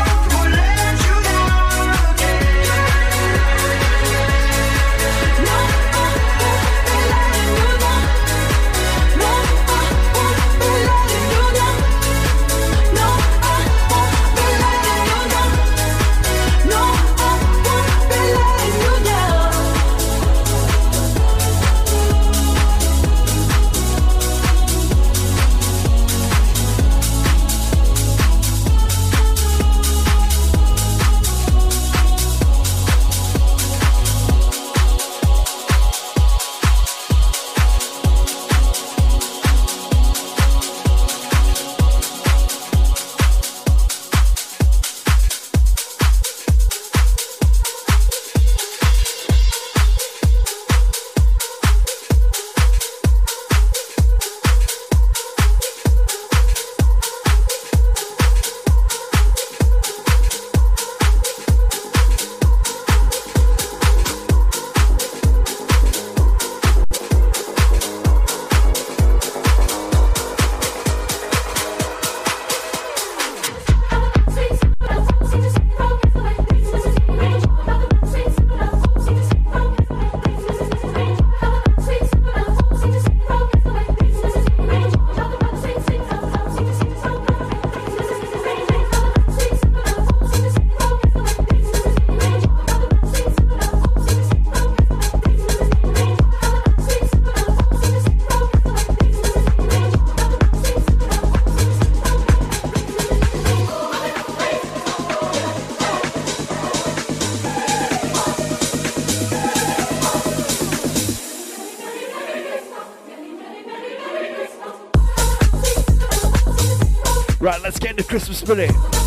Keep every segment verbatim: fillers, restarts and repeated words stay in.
Right, let's get into Christmas spirit.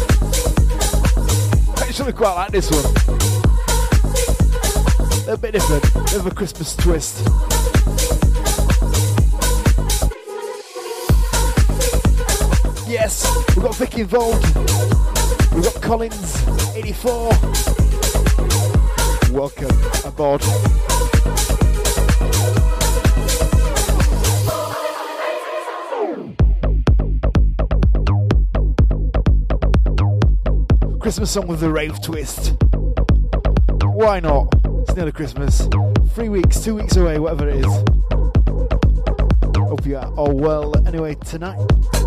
I actually quite like this one. A bit different, a bit of a Christmas twist. Yes, we've got Vic involved. We've got Collins, eighty-four. Welcome aboard. Christmas song with a rave twist. Why not? It's nearly Christmas. Three weeks, two weeks away, whatever it is. Hope you are all well anyway tonight.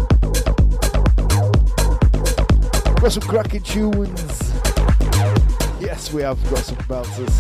Got some cracking tunes. Yes, we have got some belters.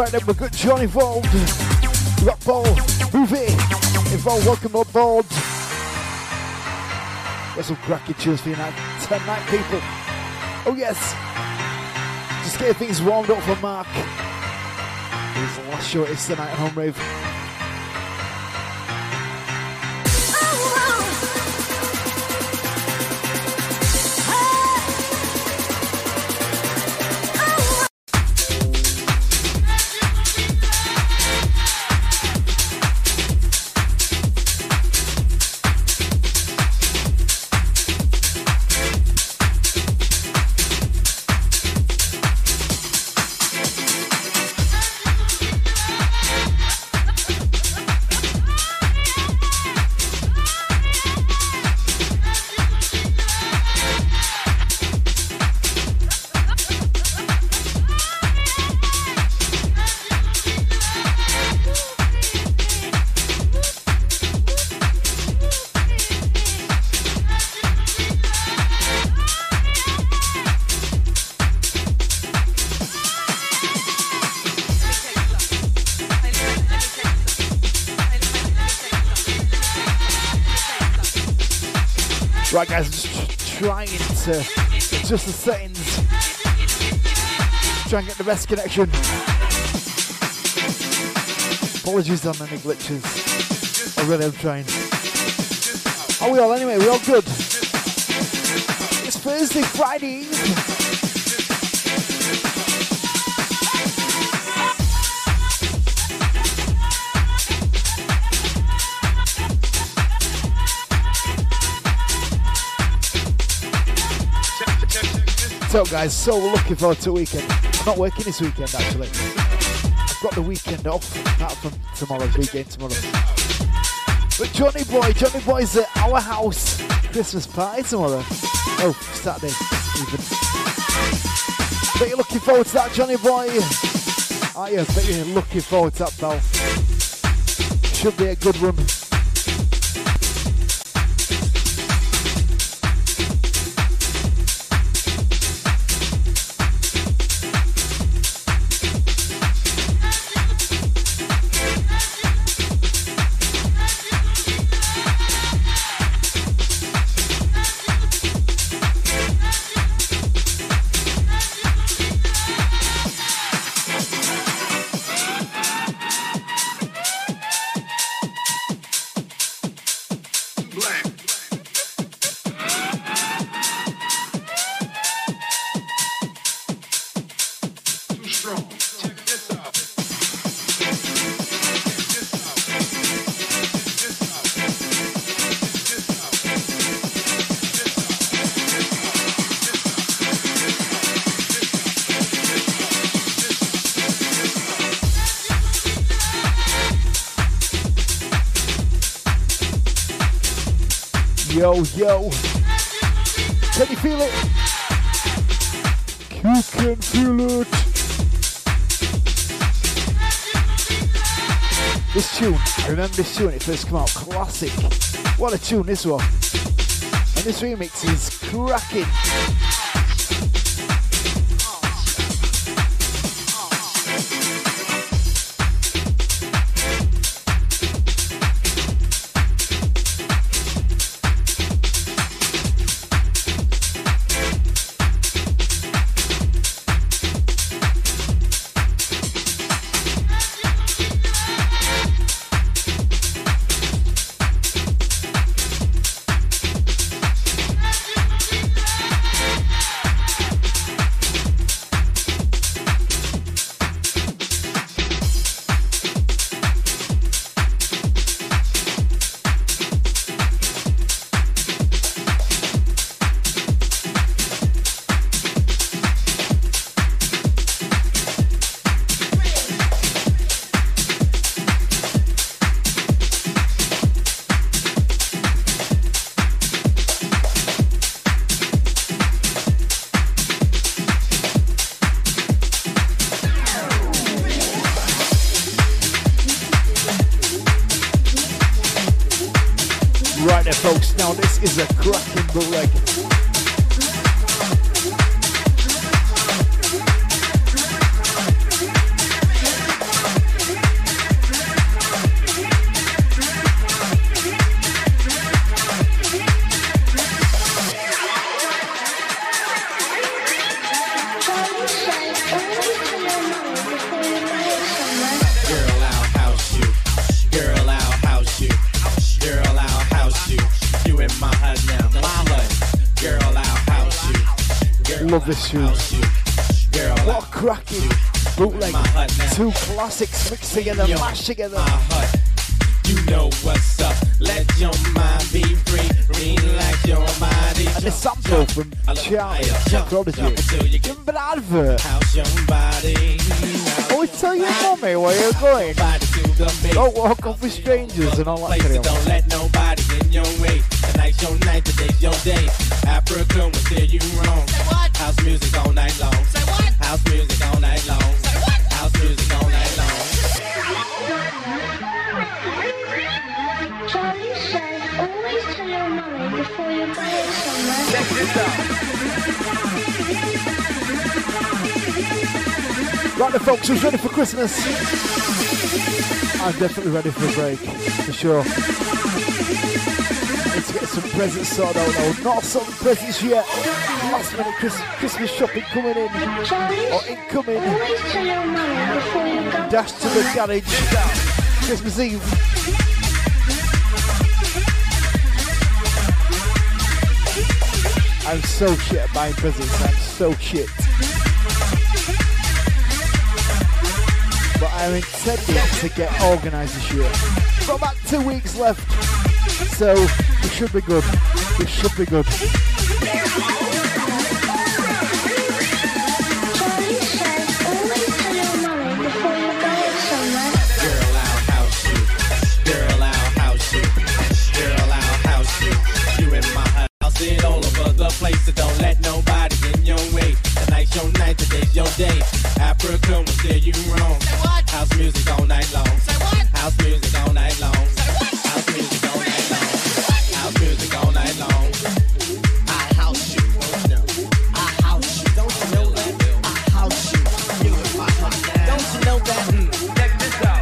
Right then, we've got John involved. We've got Paul, Movie involved. Welcome on board. Got some cracking tunes for you now tonight, people. Oh yes. Just getting things warmed up for Mark. His last show is tonight at Home Rave. Right guys, I'm just trying to adjust the settings, try and get the best connection. Apologies on any glitches, I really am trying. Are we all anyway, we all good? It's Thursday, Friday evening. So guys, so looking forward to the weekend. I'm not working this weekend actually. I've got the weekend off, apart from tomorrow's weekend tomorrow. But Johnny Boy, Johnny Boy's at our house Christmas party tomorrow. Oh, Saturday even. Bet you're looking forward to that, Johnny Boy. Aren't you? Bet you're looking forward to that, pal. Should be a good one. Yo, yo. Can you feel it? You can feel it. This tune, I remember this tune when it first came out. Classic. What a tune this was. And this remix is cracking. Folks, now this is a cracking bootleg. Love this tune. What a cracking bootleg. Two classics mixed together, mashed together. You know what's up. Let your mind be free. Relax your body. And the sample from Charlie, Prodigy. Give him an advert. How's your body? Always tell your mommy where you're going. Don't walk off with strangers and all that kind of Don't let nobody in your way. Tonight's your night, today's your day. Africa will steer you wrong. Say what? House music all night long. Say what? House music all night long. Say what? House music all night long. Charlie said, always tell your mommy before you go somewhere. Check this out. Right then, folks, who's ready for Christmas? I'm definitely ready for a break, for sure. Need to get some presents sorted out now. Not some presents yet. Last minute Chris- Christmas shopping coming in. Charlie, Or incoming. always tell your mommy before you go. Dash to the garage. Christmas Eve. I'm so shit at buying presents. I'm so shit. But I'm intending to get organised this year. Got about two weeks left. So we should be good. We should be good. Charlie said, always tell your mommy before you go somewhere. Girl, I'll house you. Girl, I'll house you. Girl, I'll house you. You in my house. I'll sit all over the place, so don't let nobody in your way. Tonight's your night, today's your day. Africa will steer you wrong. Say what? House music all night long. Say what? House music all night long. Say what? House music all night long. House music all night long. I house you. Don't you know? I house you. Don't you know that? I house you. You in my house. Don't you know that? Mm. Check this out.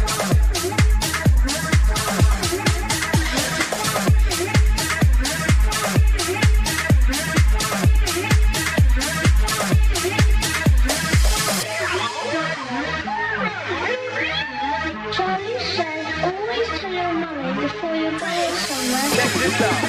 Charlie said, always tell your mommy before you go somewhere. Check this out.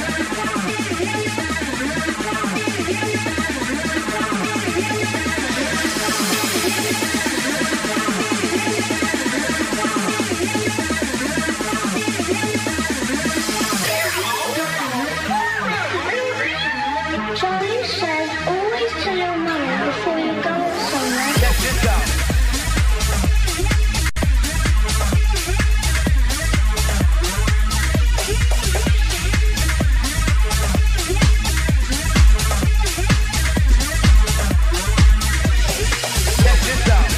Charlie said, always tell your mommy before you go somewhere. Check this out. Check this out.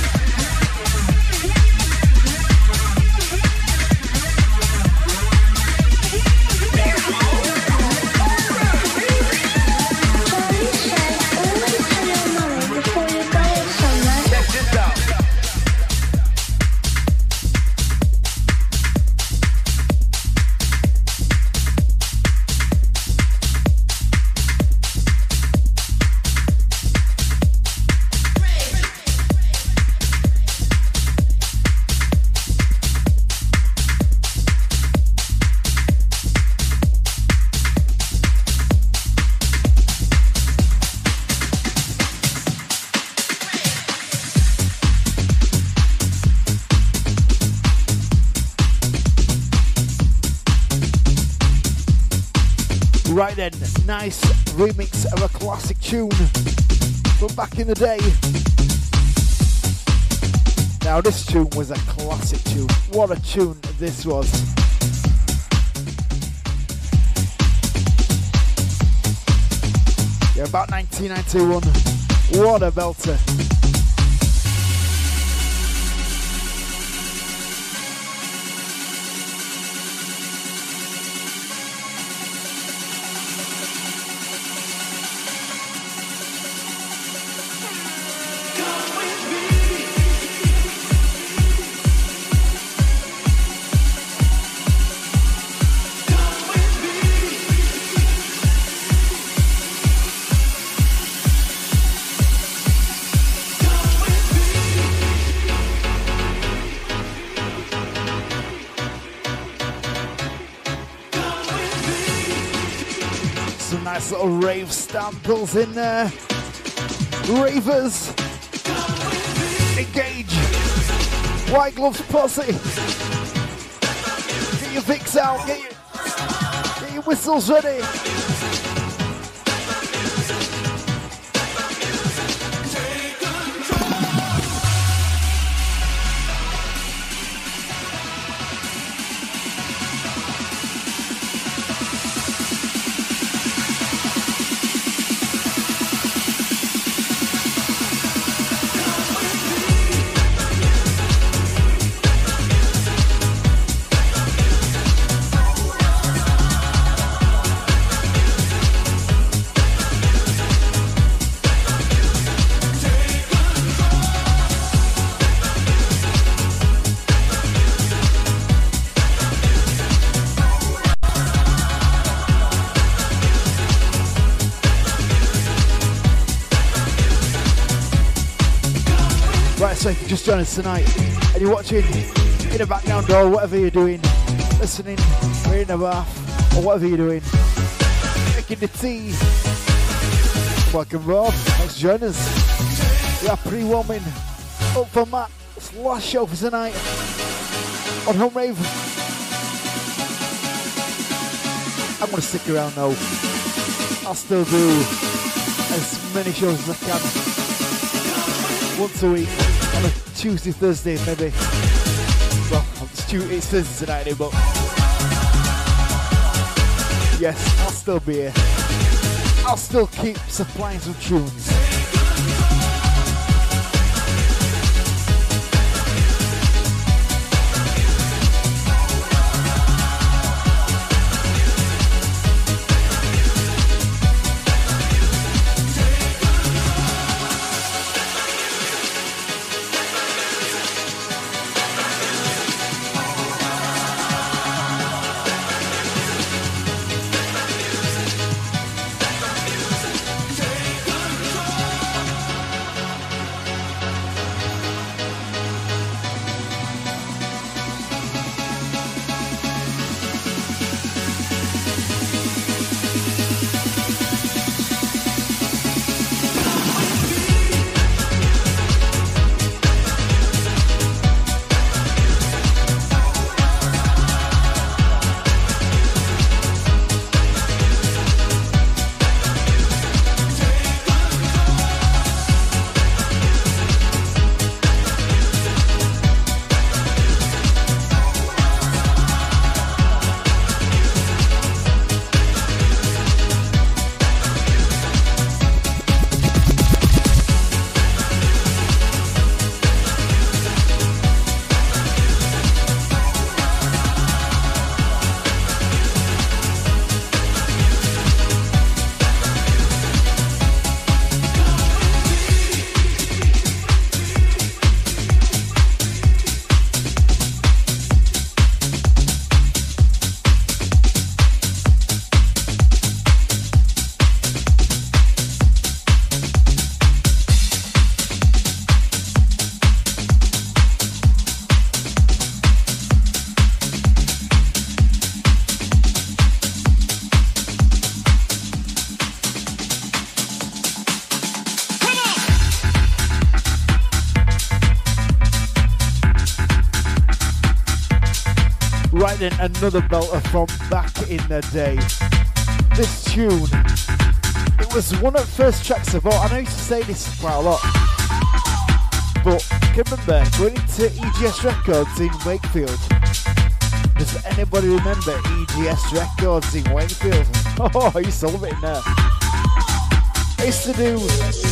Charlie said, always tell your mommy before you go somewhere. Check this out. Right then, nice remix of a classic tune from back in the day. Now this tune was a classic tune. What a tune this was. Yeah, about nineteen ninety-one. What a belter. Some nice little rave samples in there. Ravers, engage. White gloves posse. Get your Vicks out. Get your, get your whistles ready. So if you just joined us tonight and you're watching in the background or whatever you're doing, listening, or in the bath, or whatever you're doing, making the tea, welcome Rob, thanks for joining us. We are pre-warming up for Matt's last show for tonight on Home Rave. I'm going to stick around though. I'll still do as many shows as I can, once a week. On a Tuesday, Thursday, maybe. Well, it's, Tuesday, it's Thursday tonight, eh, but yes, I'll still be here. I'll still keep supplying some tunes. Then another belter from back in the day. This tune, it was one of the first tracks I bought. I know I used to say this quite a lot, but I can remember going into E G S Records in Wakefield. Does anybody remember E G S Records in Wakefield? Oh, I used to love it in there. I used to do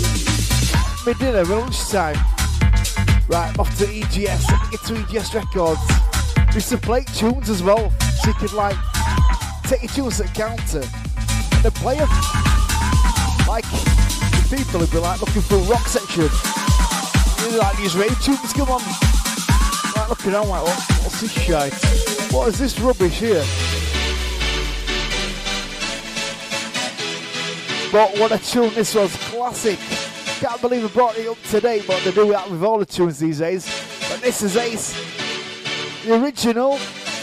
my dinner at lunchtime. Right, I'm off to E G S, get to E G S Records. Used to play tunes as well, so you could like take your tunes at the counter and then play them. Like the people would be like looking for a rock section, you know, like these rave tunes come on. Like looking around like, what, what's this shite? What is this rubbish here? But what a tune this was, classic. Can't believe I brought it up today, but they do that with all the tunes these days. But this is Ace. The original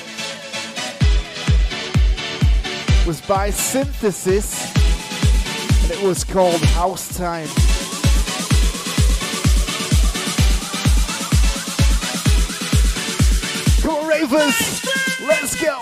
was by Synthesis and it was called House Time. ravers. Let's go.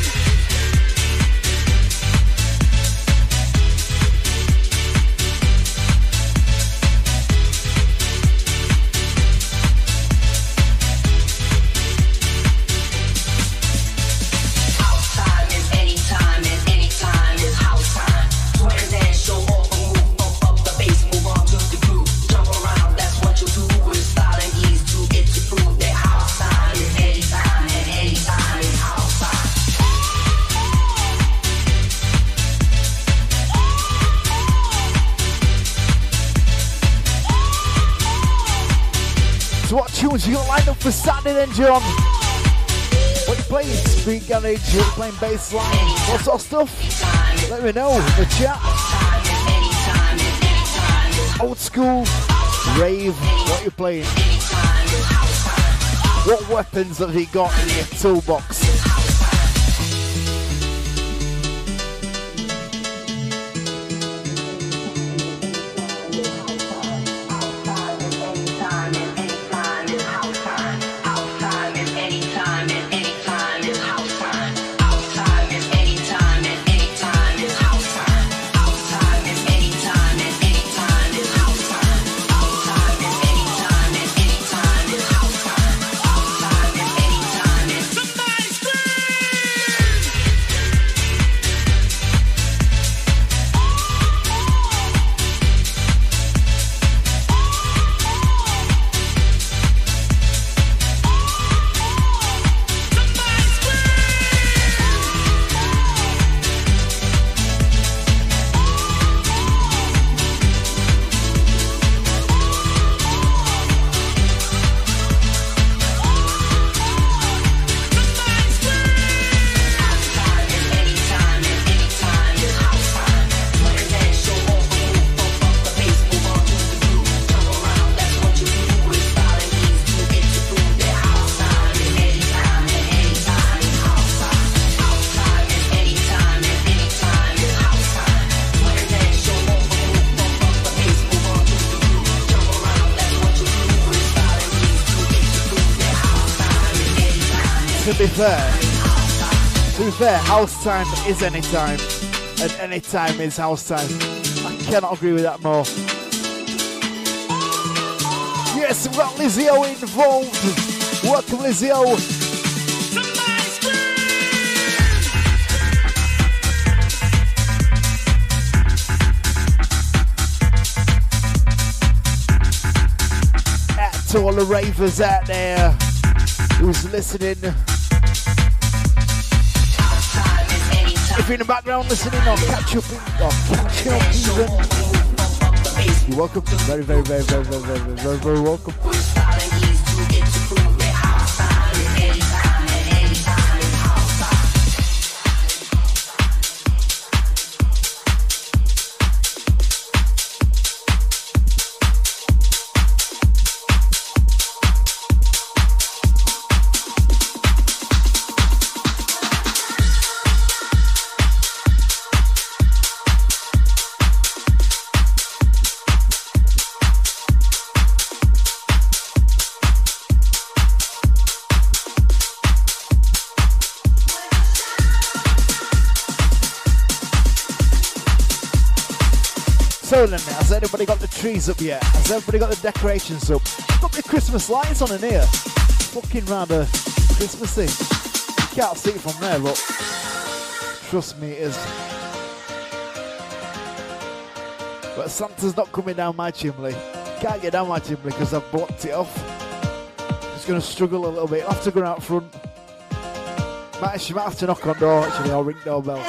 What tunes you got lined up for Saturday then, John? What you playing? Speed garage, you playing bassline, what sort of stuff? Let me know in the chat. Old school, rave, what you playing? What weapons have you got in your toolbox? To be fair, to be fair, house time is any time, and any time is house time. I cannot agree with that more. Yes, we've got Lizio involved. Welcome, Lizio. Out to all the ravers out there who's listening. If you're in the background listening or catch up, or catch up even, you're welcome. Very, very, very, very, very, very, very, very, very welcome. So then, has anybody got the trees up yet? Has everybody got the decorations up? I've got the Christmas lights on in here. Fucking rather Christmassy. You can't see it from there, but trust me, it is. But Santa's not coming down my chimney. Can't get down my chimney because I've blocked it off. Just going to struggle a little bit. I'll have to go out front. Might, she might have to knock on door actually, or ring doorbell.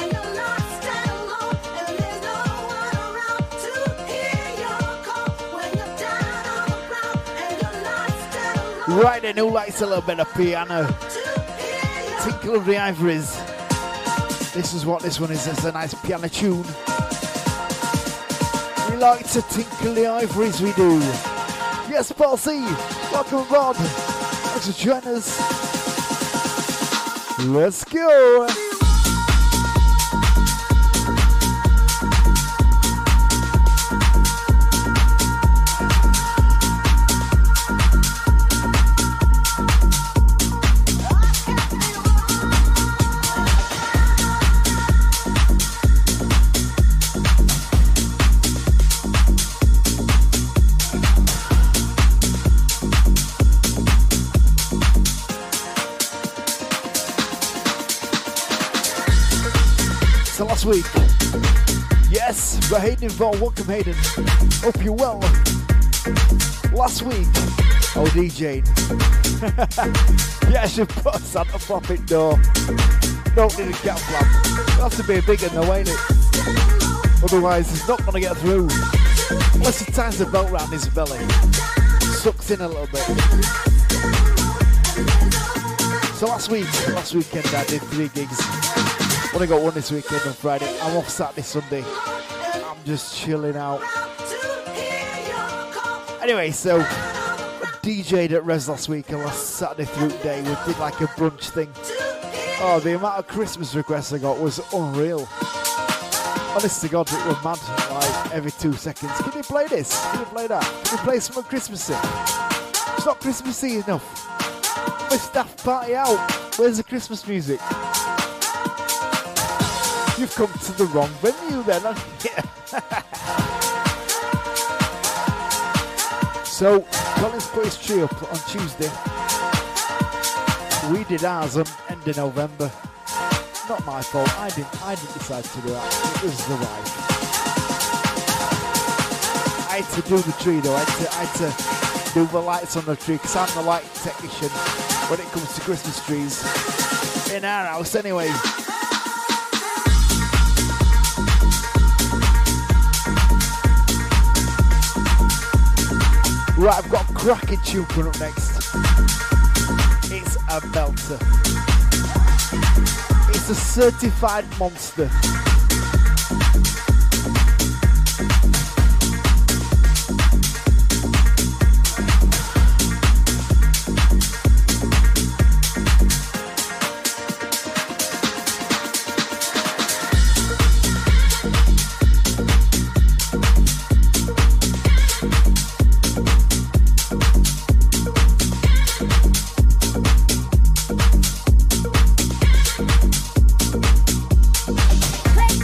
Right then, who likes a little bit of piano? Tinkle of the Ivories. This is what this one is. It's a nice piano tune. We like to tinkle the ivories, we do. Yes, Paul C. Welcome aboard. Thanks for joining us. Let's go. So last week, yes, we're Hayden involved. Welcome, Hayden. Hope you're well. Last week, oh DJing. Yeah, I should put a Santa Prophet door. Don't need a cat flap. It has to be a big one though, ain't it? Otherwise, it's not going to get through. Unless he ties the belt round his belly. Sucks in a little bit. So last week, last weekend I did three gigs. Only got one this weekend on Friday. I'm off Saturday, Sunday. I'm just chilling out. Anyway, so I DJ'd at Res last week and last Saturday through day. We did like a brunch thing. Oh, the amount of Christmas requests I got was unreal. Honest to God, it was mad. Like every two seconds. Can you play this? Can you play that? Can you play something Christmassy? It's not Christmassy enough. My staff party out. Where's the Christmas music? You've come to the wrong venue then. So, Colin's put his tree up on Tuesday. We did ours on end of November. Not my fault. I didn't. I didn't decide to do that. It was the wife. I had to do the tree though. I had to, I had to do the lights on the tree because I'm the light technician when it comes to Christmas trees in our house. Anyway. Right, I've got a cracking tune coming up next. It's a belter. It's a certified monster. Play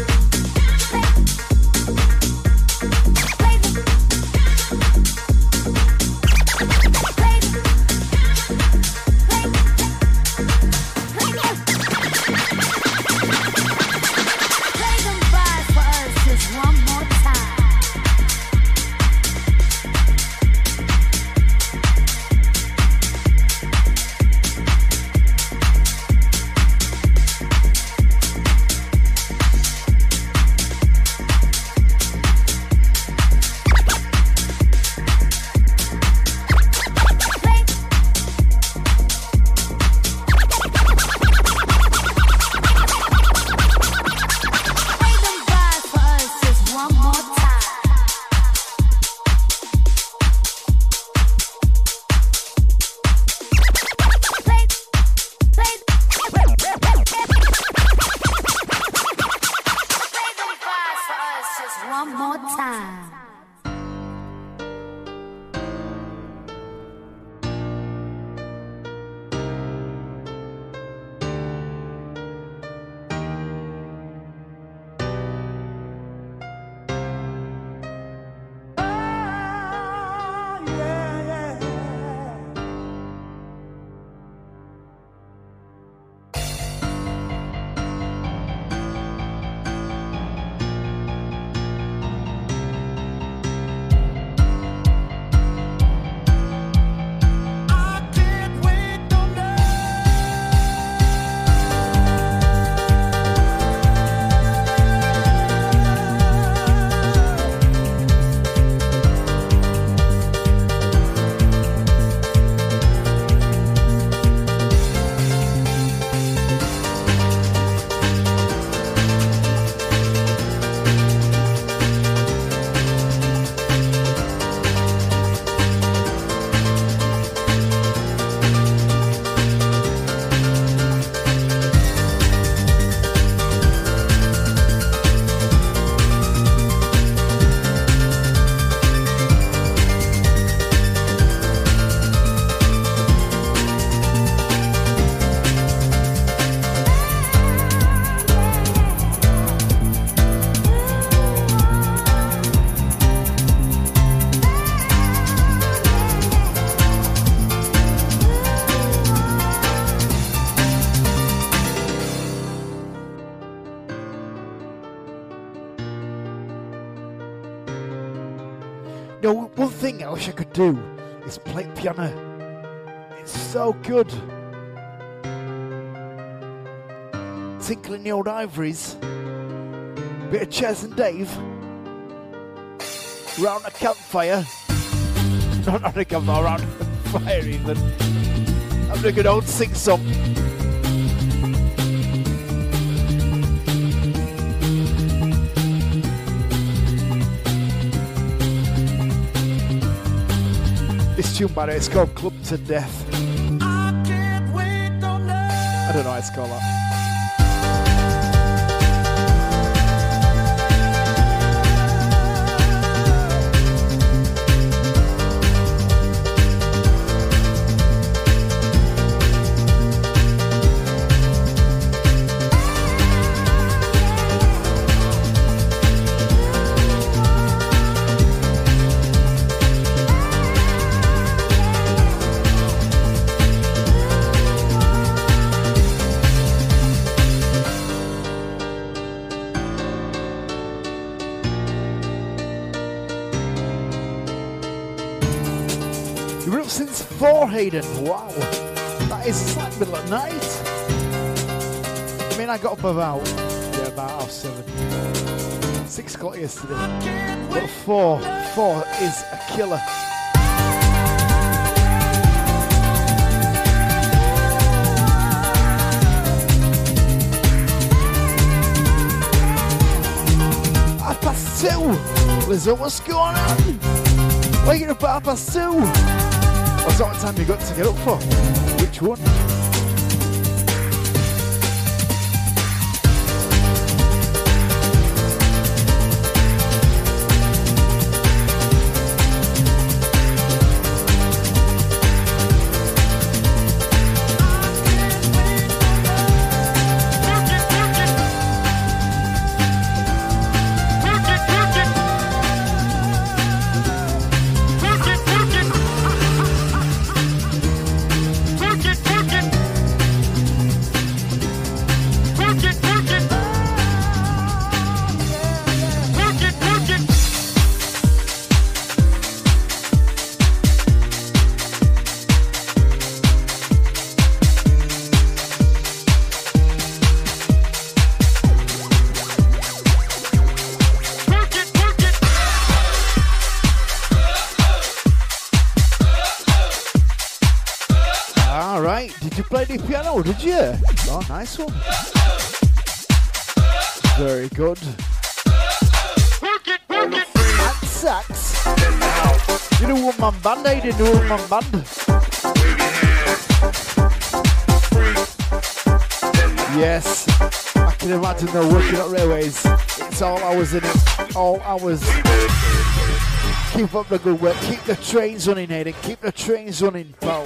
You know, one thing I wish I could do is play piano. It's so good. Tinkling the old ivories. Bit of Chess and Dave. Round a campfire. Not on a campfire, around a fire even. Having a good old sing song. This tune, by the way, it's called Club to Death. I can't wait, don't know. I don't know how it's called that. Since four, Hayden. Wow, that is like middle of night. I mean, I got up about yeah, about half seven, six o'clock yesterday. But four, four is a killer. Half past two. Lizzo, what's going on? Waking up at half past two. What's that time you got to get up for? Which one? Piano, did you? Oh, nice one. Very good. And sax. You do one man band, eh? You do one man band. Yes, I can imagine they're working at railways. It's all hours in it. All hours. Keep up the good work. Keep the trains running, Hayden. Keep the trains running, pal.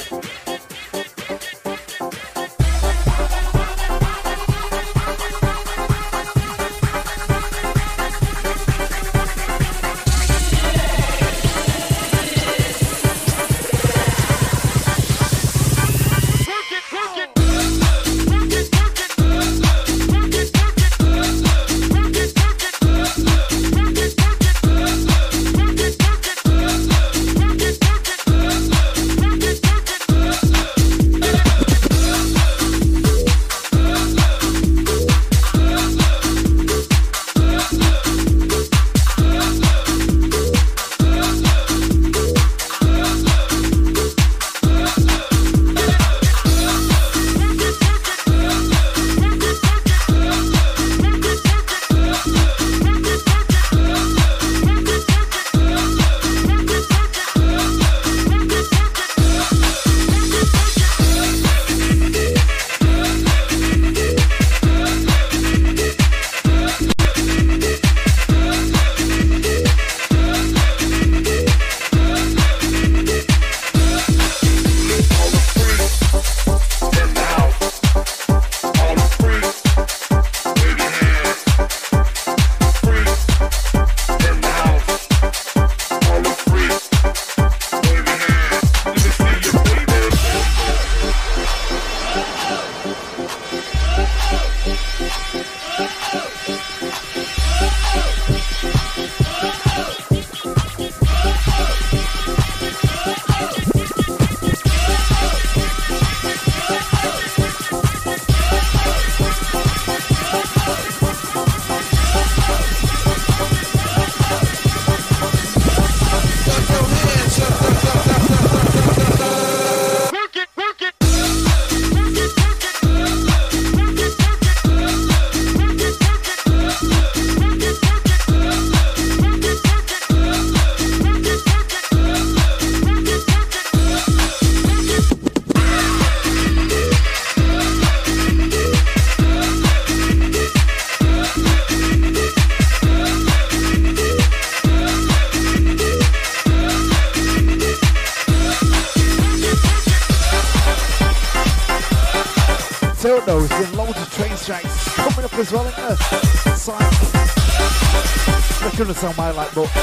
don't know, there's been loads of train strikes coming up as well, isn't there? It's like, I couldn't sound my like, but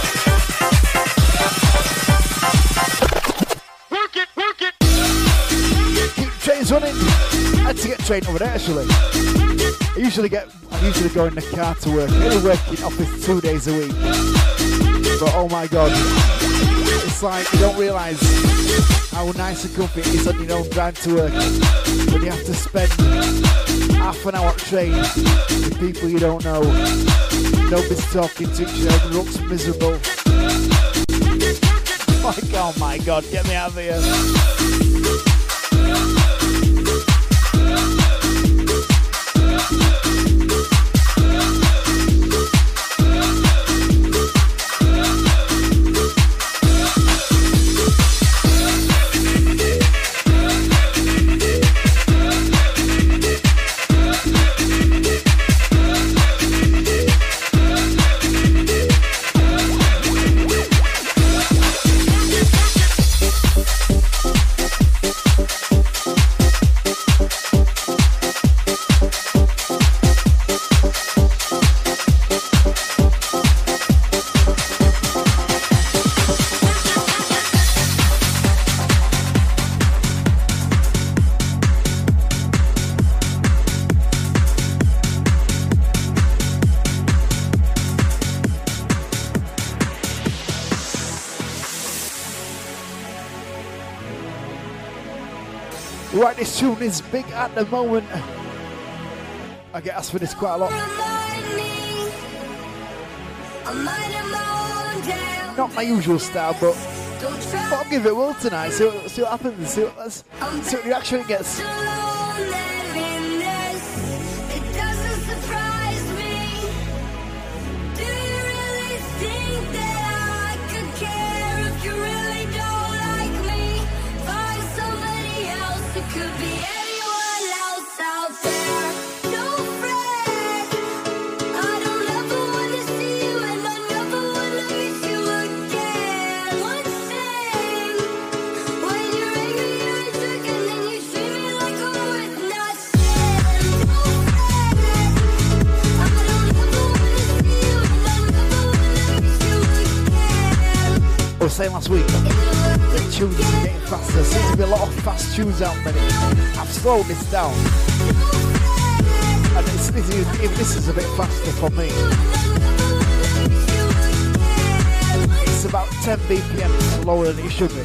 Work it, work it. keep trains running. I had to get trained over there actually. I usually get, I usually go in the car to work. I only work in office two days a week. But oh my god, it's like you don't realise how nice and comfy it is on your own drive to work when you have to spend half an hour on train with people you don't know. Nobody's talking to each other, everyone looks miserable. Like, oh my god, get me out of here. Right, this tune is big at the moment. I get asked for this quite a lot. Not my usual style, but, but I'll give it a whirl tonight. See what, see what happens. See what, let's, see what reaction it gets. I was saying last week, the tunes are getting faster. There seems to be a lot of fast tunes out there. I've slowed this down. And it's, this is, even this is a bit faster for me. It's about ten B P M slower than it should be.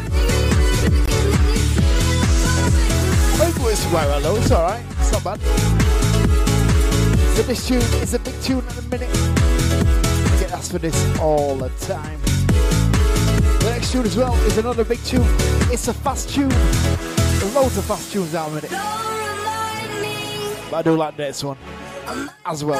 I think it's right around though, it's alright. It's not bad. So this tune is a big tune in a minute. I get asked for this all the time. The next tune as well is another big tune. It's a fast tune. There's loads of fast tunes out in it. But I do like this one as well.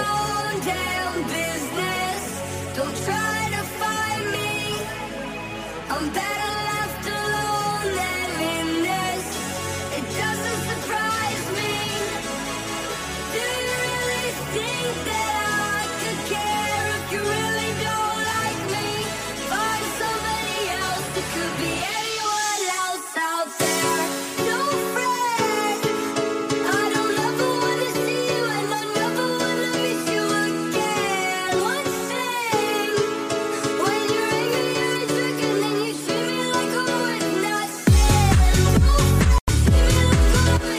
Don't try to find me. I'm better left alone than in this. It doesn't surprise me. Do you really think that I could care if you really don't like me? Find somebody else. It could be anyone else out there. No fret. I don't ever wanna see you, and I never wanna miss you again. One thing, when you're angry, you're a jerk, and then you treat me like a word not said. No fret, treat me like a word not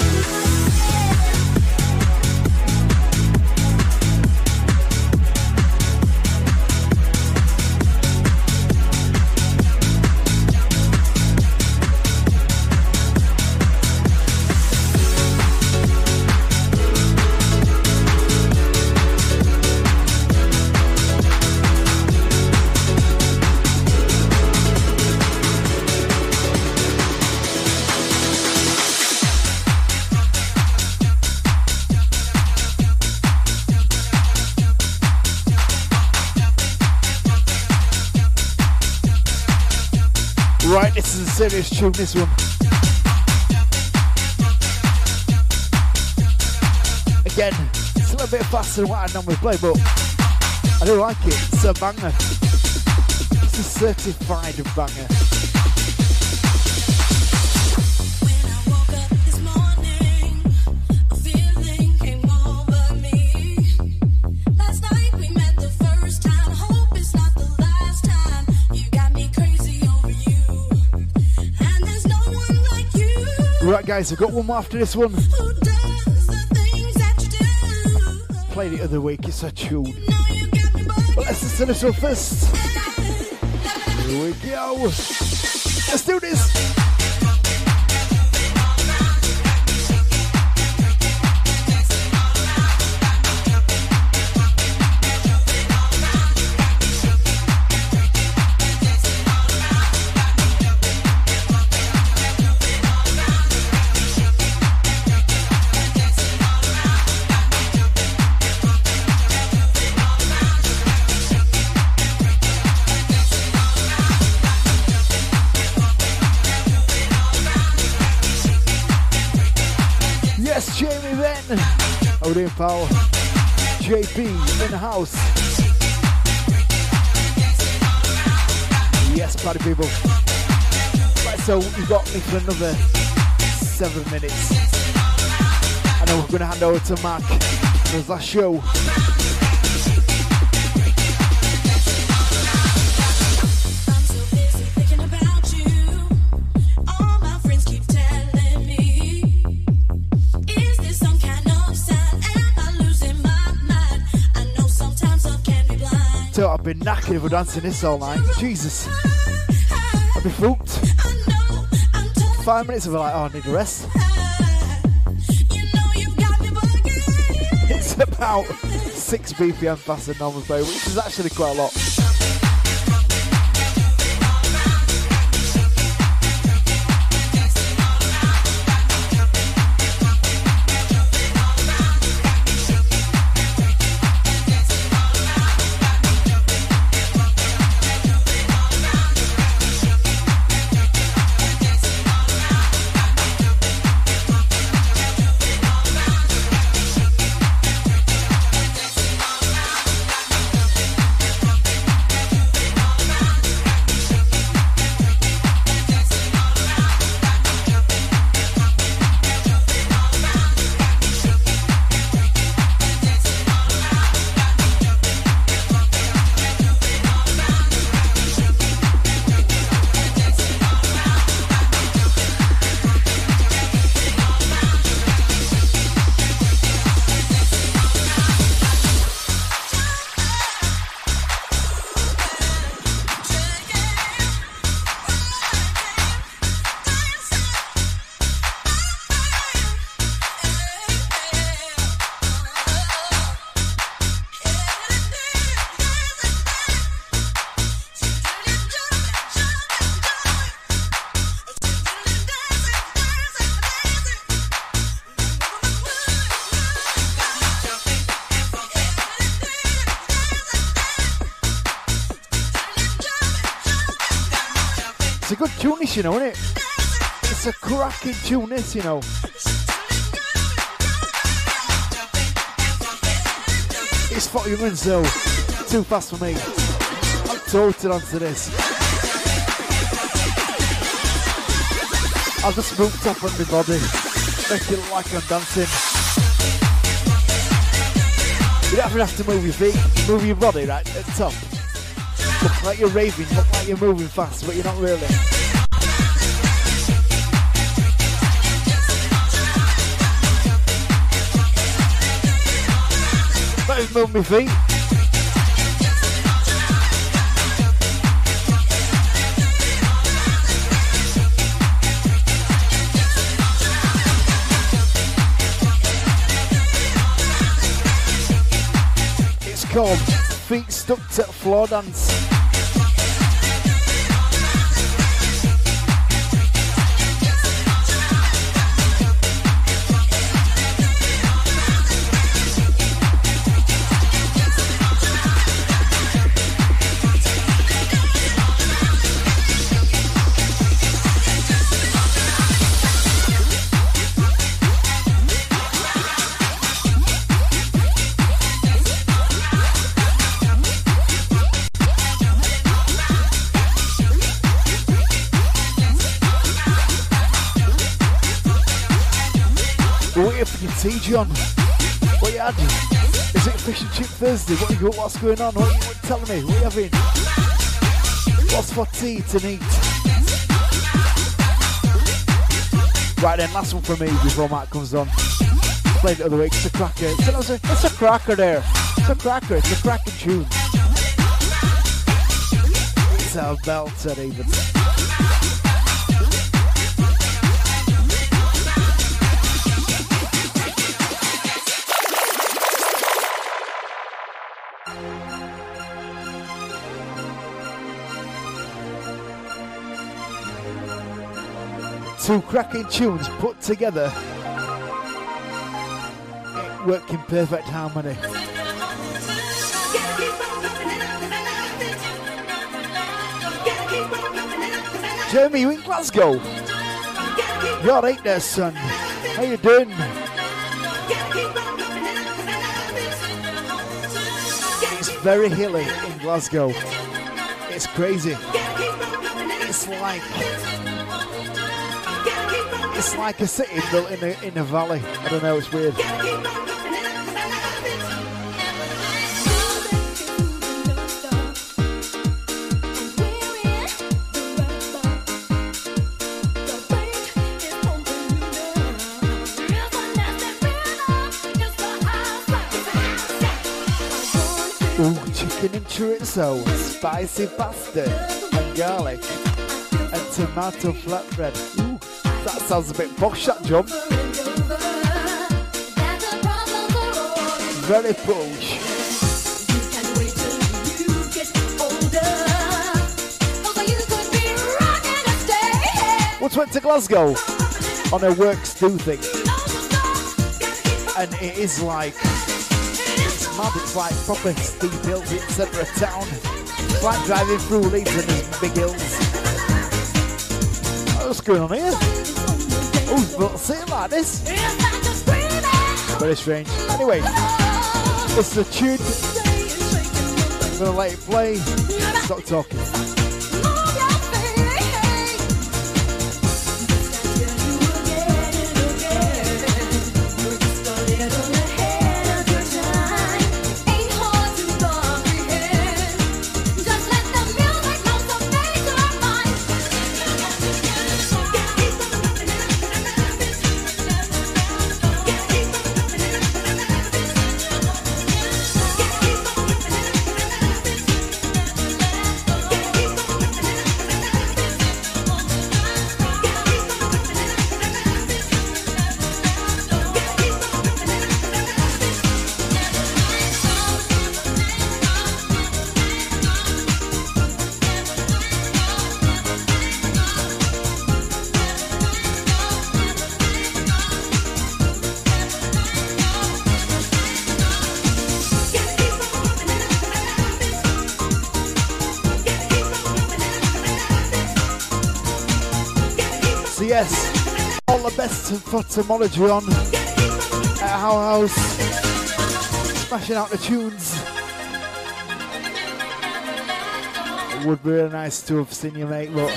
Right, this is a serious tune, this one. Again, it's a little bit faster than what I normally play, but I do like it. It's a banger. It's a certified banger. When I woke up this morning, a feeling guys, I've got one more after this one. Played it the other week, it's a tune. But let's listen to this one first. Here we go. Let's do this. How doing, pal? J P in the house. Yes, party people. Right, so you got me for another seven minutes. I know we're going to hand over to Mark for his last show. I've been knackered for dancing this all night. Jesus. I've been fooled. Five minutes of like, oh, I need a rest. It's about six B P M faster than normal play, which is actually quite a lot. It's a good tune, this, you know, isn't it? It's a cracking tune, this, you know. It's forty minutes though. Too fast for me. I'm toted onto this. I'll just move top on my body. Make it look like I'm dancing. You don't even have to move your feet. Move your body right at the top. Look like you're raving, look like you're moving fast, but you're not really. Let me move my feet. It's called Feet Stuck to Floor Dance. Tea, John. What you had? Is it Fish and Chip Thursday? What you got? What's going on? What are you, what are you telling me? What are you having? What's for tea to eat? Right then, last one from me before Matt comes on. Played it the other week. It's a cracker. It's a, it's a cracker there. It's a cracker. It's a cracking tune. It's a belter even. Two cracking tunes put together, it work in perfect harmony. Jeremy, you in Glasgow? You're alright there, son. How you doing? It's very hilly in Glasgow. It's crazy. It's like It's like a city built in a, in a valley. I don't know, it's weird. Ooh, chicken and chorizo, spicy pasta, and garlic, and tomato flatbread. Ooh. That sounds a bit posh, that job. Very posh. Once went to Glasgow on a works do thing, and it is like, it's mad, it's like proper steep hills in the centre of town. It's like driving through Leeds and there's big hills. What's going on here? Who's built a city like this? Very strange. Anyway, this is a tune. I'm gonna let it play. Stop talking. Yes, all the best for Tomology on at our house, smashing out the tunes. It would be really nice to have seen you, mate, but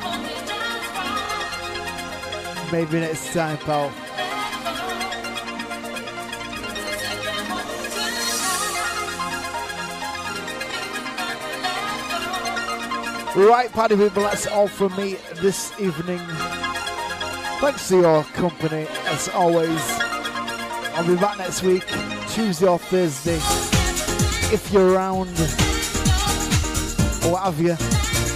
maybe next time, pal. Right, party people, that's all from me this evening. Thanks for your company, as always. I'll be back next week, Tuesday or Thursday, if you're around, or what have you.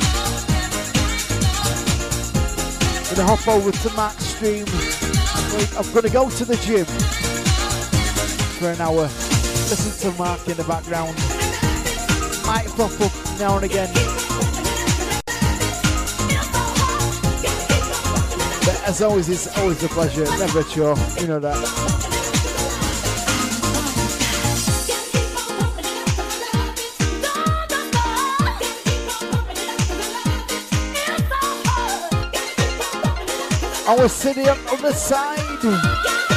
I'm gonna hop over to Mark's stream. I'm gonna go to the gym for an hour, listen to Mark in the background. Might pop up now and again. As always, it's always a pleasure, never a chore, you know that. I was sitting on the side.